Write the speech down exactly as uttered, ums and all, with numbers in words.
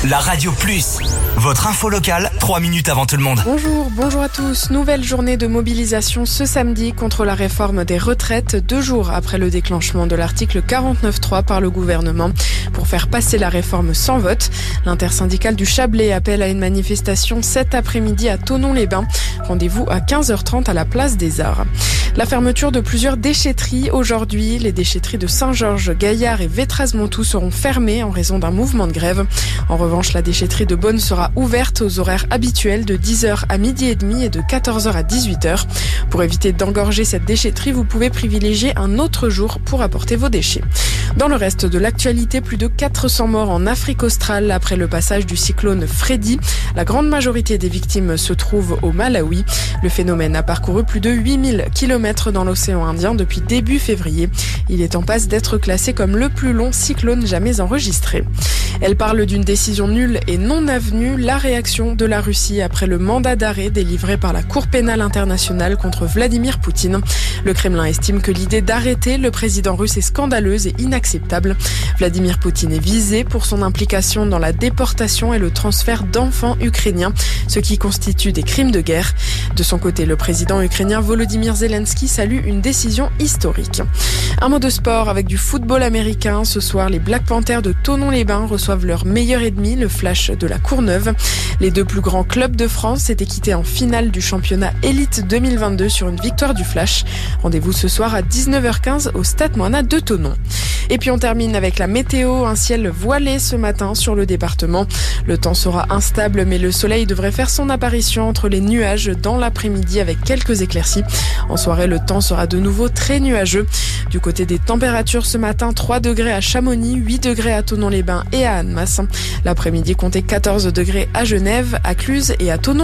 La Radio Plus, votre info locale, trois minutes avant tout le monde. Bonjour, bonjour à tous. Nouvelle journée de mobilisation ce samedi contre la réforme des retraites, deux jours après le déclenchement de l'article quarante-neuf trois par le gouvernement pour faire passer la réforme sans vote. L'intersyndicale du Chablais appelle à une manifestation cet après-midi à Thonon-les-Bains. Rendez-vous à quinze heures trente à la place des Arts. La fermeture de plusieurs déchetteries aujourd'hui. Les déchetteries de Saint-Georges, Gaillard et Vétraz-Montou seront fermées en raison d'un mouvement de grève. En revanche, la déchetterie de Beaune sera ouverte aux horaires habituels de dix heures à midi et demi et de quatorze heures à dix-huit heures. Pour éviter d'engorger cette déchetterie, vous pouvez privilégier un autre jour pour apporter vos déchets. Dans le reste de l'actualité, plus de quatre cents morts en Afrique australe après le passage du cyclone Freddy. La grande majorité des victimes se trouve au Malawi. Le phénomène a parcouru plus de huit mille kilomètres dans l'océan Indien depuis début février. Il est en passe d'être classé comme le plus long cyclone jamais enregistré. Elle parle d'une décision nulle et non avenue, la réaction de la Russie après le mandat d'arrêt délivré par la Cour pénale internationale contre Vladimir Poutine. Le Kremlin estime que l'idée d'arrêter le président russe est scandaleuse et inacceptable. Vladimir Poutine est visé pour son implication dans la déportation et le transfert d'enfants ukrainiens, ce qui constitue des crimes de guerre. De son côté, le président ukrainien Volodymyr Zelensky salue une décision historique. Un mot de sport avec du football américain. Ce soir, les Black Panthers de Thonon-les-Bains reçoivent leur meilleur ennemi, le Flash de la Courneuve. Les deux plus grands clubs de France s'étaient quittés en finale du championnat Élite deux mille vingt-deux sur une victoire du Flash. Rendez-vous ce soir à dix-neuf heures quinze au Stade Moana de Thonon. Et puis on termine avec la météo, un ciel voilé ce matin sur le département. Le temps sera instable mais le soleil devrait faire son apparition entre les nuages dans l'après-midi avec quelques éclaircies. En soirée, le temps sera de nouveau très nuageux. Du côté des températures ce matin, trois degrés à Chamonix, huit degrés à Thonon-les-Bains et à Annemasse. L'après-midi, comptez quatorze degrés à Genève, à Cluses et à Thonon.